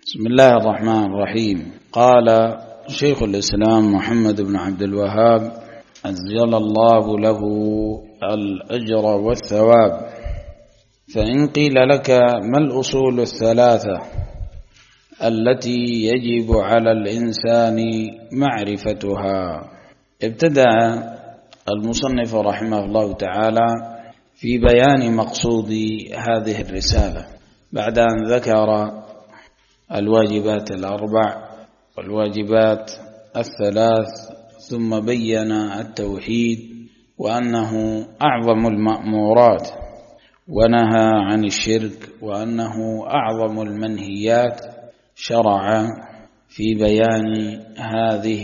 بسم الله الرحمن الرحيم. قال شيخ الإسلام محمد بن عبد الوهاب عجل الله له الأجر والثواب: فإن قيل لك ما الأصول الثلاثة التي يجب على الإنسان معرفتها؟ ابتدأ المصنف رحمه الله تعالى في بيان مقصود هذه الرسالة بعد أن ذكر الواجبات الأربع والواجبات الثلاث، ثم بين التوحيد وأنه أعظم المأمورات، ونهى عن الشرك وأنه أعظم المنهيات. شرع في بيان هذه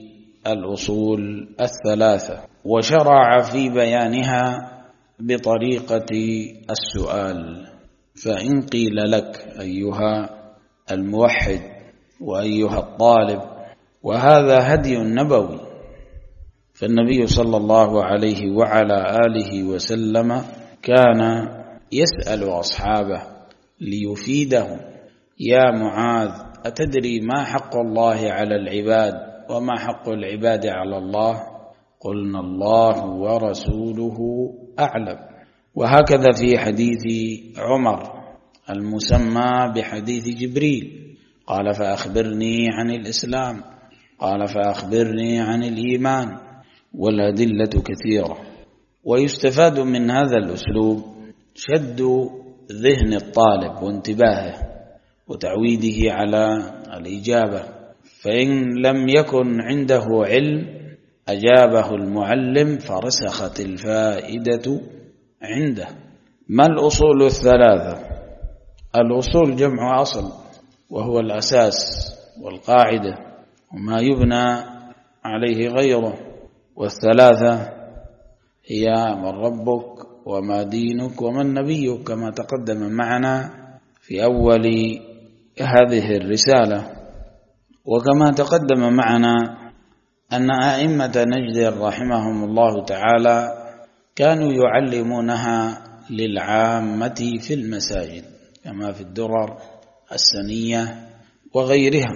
الأصول الثلاثة، وشرع في بيانها بطريقة السؤال: فإن قيل لك أيها الموحد وأيها الطالب. وهذا هدي نبوي، فالنبي صلى الله عليه وعلى آله وسلم كان يسأل أصحابه ليفيدهم: يا معاذ، أتدري ما حق الله على العباد وما حق العباد على الله؟ قلنا الله ورسوله أعلم. وهكذا في حديث عمر المسمى بحديث جبريل: قال فأخبرني عن الإسلام، قال فأخبرني عن الإيمان. والأدلة كثيرة، ويستفاد من هذا الأسلوب شد ذهن الطالب وانتباهه وتعويده على الإجابة، فإن لم يكن عنده علم أجابه المعلم فرسخت الفائدة عنده. ما الأصول الثلاثة؟ الأصول جمع أصل، وهو الأساس والقاعدة وما يبنى عليه غيره. والثلاثة هي من ربك وما دينك ومن نبيك، كما تقدم معنا في أول هذه الرسالة. وكما تقدم معنا أن أئمة نجد رحمهم الله تعالى كانوا يعلمونها للعامة في المساجد، كما في الدرر السنية وغيرها،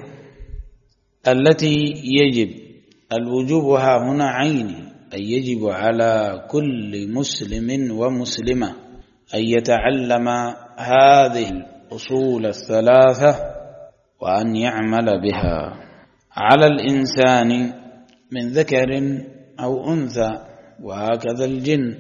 التي يجب الوجوبها هنا عيني، أي يجب على كل مسلم ومسلمة أن يتعلم هذه الأصول الثلاثة وأن يعمل بها على الإنسان من ذكر أو أنثى، وهكذا الجن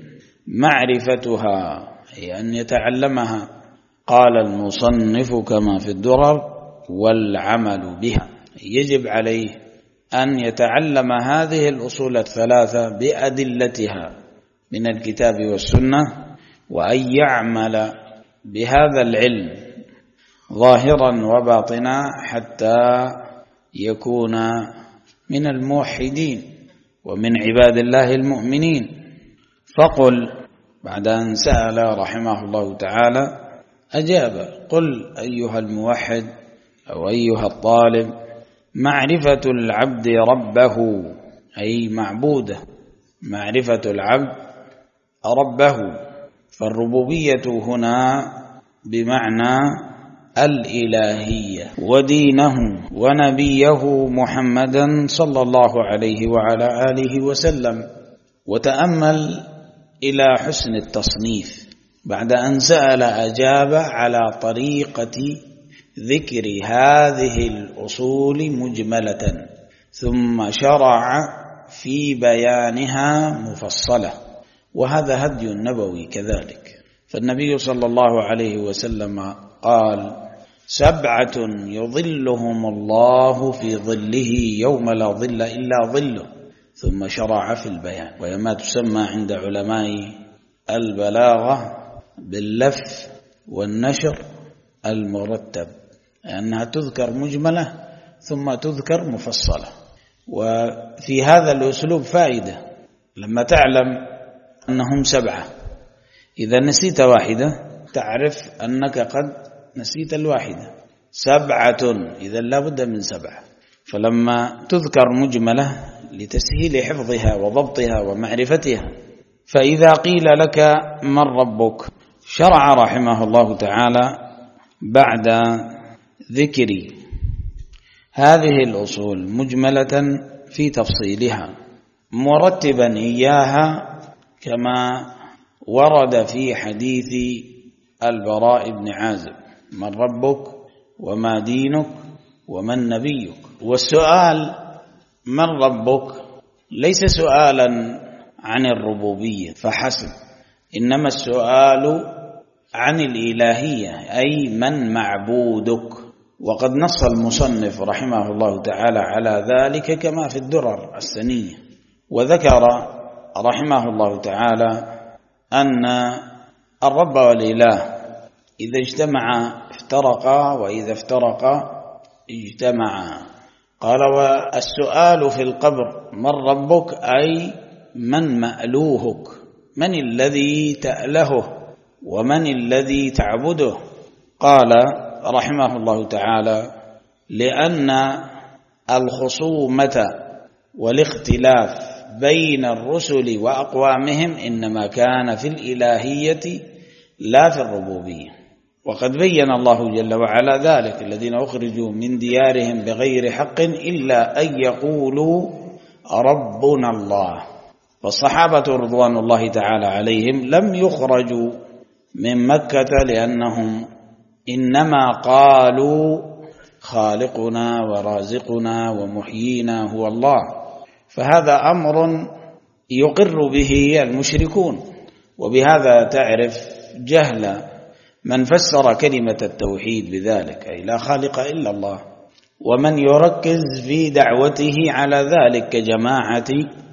معرفتها أي أن يتعلمها. قال المصنف كما في الدرر: والعمل بها، يجب عليه أن يتعلم هذه الأصول الثلاثة بأدلتها من الكتاب والسنة، وأن يعمل بهذا العلم ظاهرا وباطنا حتى يكون من الموحدين ومن عباد الله المؤمنين. فقل، بعد أن سأل رحمه الله تعالى أجاب: قل أيها الموحد أو أيها الطالب: معرفة العبد ربه، أي معبوده، معرفة العبد ربه. فالربوبية هنا بمعنى الإلهية، ودينه ونبيه محمدا صلى الله عليه وعلى آله وسلم. وتأمل إلى حسن التصنيف، بعد أن سأل أجاب على طريقة ذكر هذه الأصول مجملة، ثم شرع في بيانها مفصلة. وهذا هدي النبوي كذلك، فالنبي صلى الله عليه وسلم قال: 7 يظلهم الله في ظله يوم لا ظل إلا ظله. ثم شرع في البيان، وما تسمى عند علماء البلاغة باللف والنشر المرتب، لأنها تذكر مجملة ثم تذكر مفصلة. وفي هذا الأسلوب فائدة، لما تعلم أنهم 7، إذا نسيت واحدة تعرف أنك قد نسيت الواحدة. 7 إذا لا بد من 7، فلما تذكر مجملة لتسهيل حفظها وضبطها ومعرفتها. فإذا قيل لك من ربك، شرع رحمه الله تعالى بعد ذكر هذه الأصول مجملة في تفصيلها، مرتبا إياها كما ورد في حديث البراء بن عازب: من ربك وما دينك ومن نبيك. والسؤال من ربك ليس سؤالا عن الربوبية فحسب، إنما السؤال عن الإلهية، أي من معبودك. وقد نص المصنف رحمه الله تعالى على ذلك كما في الدرر السنية، وذكر رحمه الله تعالى أن الرب والإله إذا اجتمعا افترقا، وإذا افترقا اجتمعا. قال: والسؤال في القبر من ربك أي من مألوهك، من الذي تألهه ومن الذي تعبده. قال رحمه الله تعالى: لأن الخصومة والاختلاف بين الرسل وأقوامهم إنما كان في الإلهية لا في الربوبية. وقد بين الله جل وعلا ذلك: الذين أخرجوا من ديارهم بغير حق إلا أن يقولوا ربنا الله. فالصحابة رضوان الله تعالى عليهم لم يخرجوا من مكة لأنهم إنما قالوا خالقنا ورازقنا ومحيينا هو الله. فهذا أمر يقر به المشركون، وبهذا تعرف جهل من فسر كلمة التوحيد بذلك، أي لا خالق إلا الله، ومن يركز في دعوته على ذلك كجماعة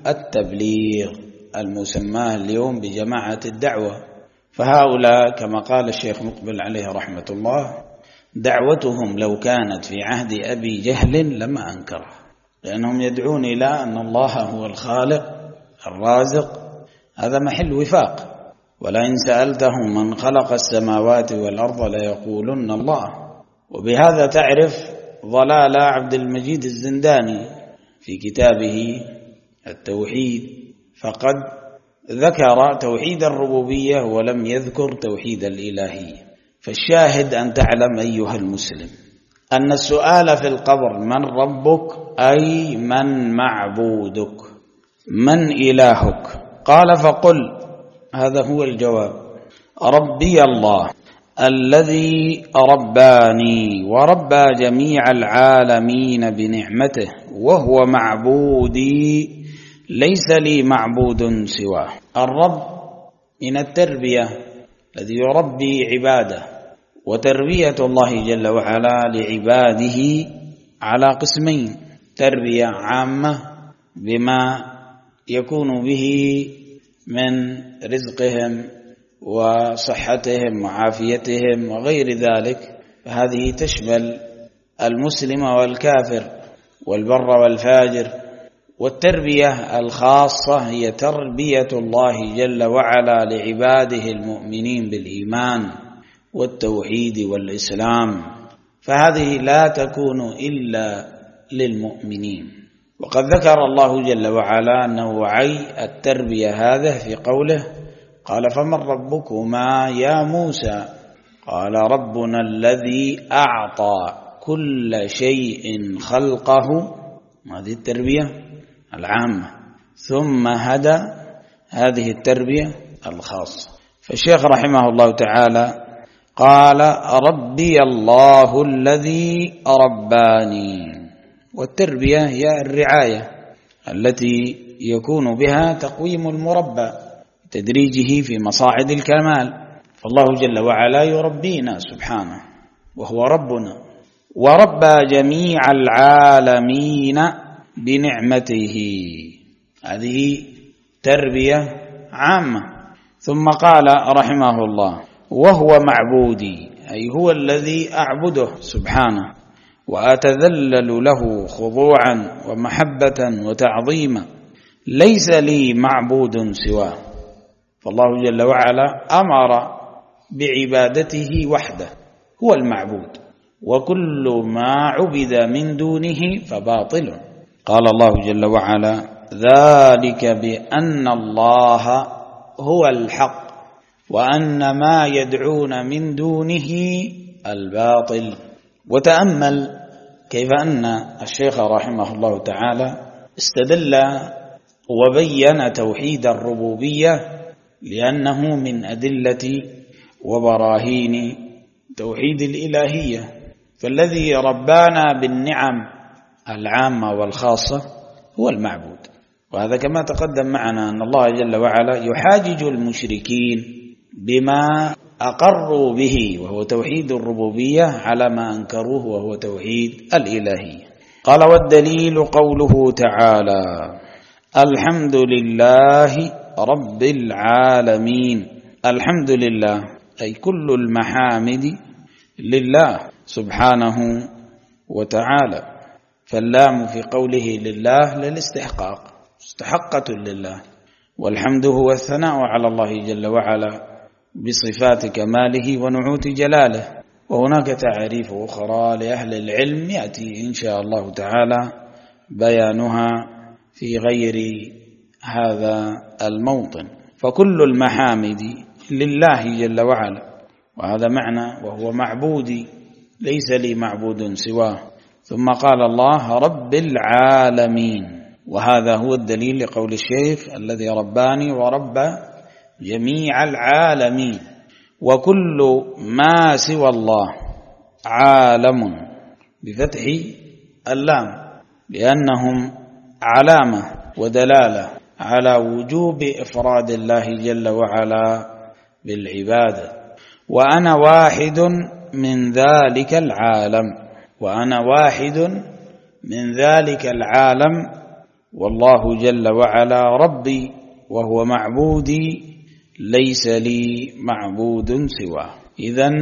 التبليغ المسماه اليوم بجماعة الدعوة. فهؤلاء كما قال الشيخ مقبل عليه رحمة الله: دعوتهم لو كانت في عهد أبي جهل لما أنكره، لأنهم يدعون إلى أن الله هو الخالق الرازق. هذا محل وفاق. ولئن سألتهم من خلق السماوات والأرض ليقولن الله. وبهذا تعرف ضلال عبد المجيد الزنداني في كتابه التوحيد، فقد ذكر توحيد الربوبية ولم يذكر توحيد الإلهية. فالشاهد أن تعلم أيها المسلم أن السؤال في القبر من ربك أي من معبودك، من إلهك. قال: فقل، هذا هو الجواب: ربي الله الذي رباني وربى جميع العالمين بنعمته، وهو معبودي ليس لي معبود سواه. الرب من التربية الذي يربي عباده، وتربية الله جل وعلا لعباده على قسمين: تربية عامة بما يكون به من رزقهم وصحتهم وعافيتهم وغير ذلك، فهذه تشمل المسلم والكافر والبر والفاجر. والتربية الخاصة هي تربية الله جل وعلا لعباده المؤمنين بالإيمان والتوحيد والإسلام، فهذه لا تكون إلا للمؤمنين. وقد ذكر الله جل وعلا أنه وعي التربية هذا في قوله: قال: فمن ربكما يا موسى؟ قال: ربنا الذي أعطى كل شيء خلقه. هذه التربية العامة. ثم هدى، هذه التربية الخاصة. فالشيخ رحمه الله تعالى قال: ربي الله الذي رباني. والتربية هي الرعاية التي يكون بها تقويم المربى تدريجه في مصاعد الكمال. فالله جل وعلا يربينا سبحانه وهو ربنا، وربى جميع العالمين بنعمته. هذه تربية عامة. ثم قال رحمه الله: وهو معبودي، أي هو الذي أعبده سبحانه وأتذلل له خضوعا ومحبة وتعظيما، ليس لي معبود سواه. فالله جل وعلا أمر بعبادته وحده، هو المعبود، وكل ما عبد من دونه فباطل. قال الله جل وعلا: ذلك بأن الله هو الحق وأن ما يدعون من دونه الباطل. وتأمل كيف أن الشيخ رحمه الله تعالى استدل وبين توحيد الربوبية لأنه من أدلة وبراهين توحيد الإلهية، فالذي ربانا بالنعم العامة والخاصة هو المعبود. وهذا كما تقدم معنا أن الله جل وعلا يحاجج المشركين بما أقروا به وهو توحيد الربوبية على ما أنكروه وهو توحيد الإلهية. قال: والدليل قوله تعالى: الحمد لله رب العالمين. الحمد لله أي كل المحامد لله سبحانه وتعالى، فاللام في قوله لله للاستحقاق، مستحقة لله، والحمد هو الثناء على الله جل وعلا بصفات كماله ونعوت جلاله. وهناك تعريف أخرى لأهل العلم يأتي إن شاء الله تعالى بيانها في غير هذا الموطن. فكل المحامد لله جل وعلا، وهذا معنى وهو معبودي، ليس لي معبود سواه. ثم قال الله رب العالمين، وهذا هو الدليل لقول الشيخ الذي رباني ورب جميع العالمين. وكل ما سوى الله عالم بفتح اللام، لأنهم علامة ودلالة على وجوب إفراد الله جل وعلا بالعبادة. وأنا واحد من ذلك العالم، وأنا واحد من ذلك العالم، والله جل وعلا ربي وهو معبودي، ليس لي معبود سواه. إذن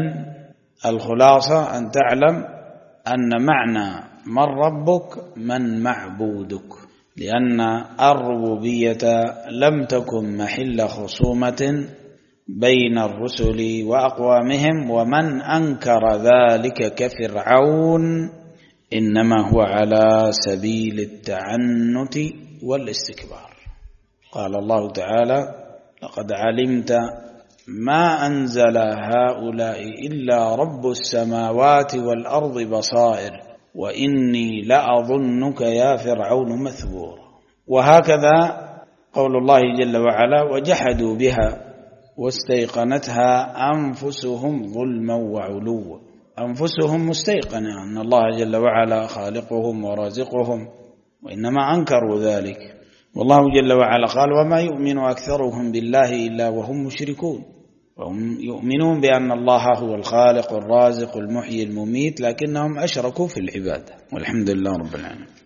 الخلاصة أن تعلم أن معنى من ربك من معبودك، لأن الربوبية لم تكن محل خصومة بين الرسل وأقوامهم، ومن أنكر ذلك كفرعون إنما هو على سبيل التعنت والاستكبار. قال الله تعالى: لقد علمت ما أنزل هؤلاء إلا رب السماوات والأرض بصائر وإني لأظنك يا فرعون مثبورا. وهكذا قول الله جل وعلا: وجحدوا بها واستيقنتها أنفسهم ظلما وعلوا. أنفسهم مستيقنة أن الله جل وعلا خالقهم ورازقهم، وإنما أنكروا ذلك. والله جل وعلا قال: وما يؤمن أكثرهم بالله إلا وهم مشركون. وهم يؤمنون بأن الله هو الخالق الرازق المحيي المميت، لكنهم أشركوا في العبادة. والحمد لله رب العالمين.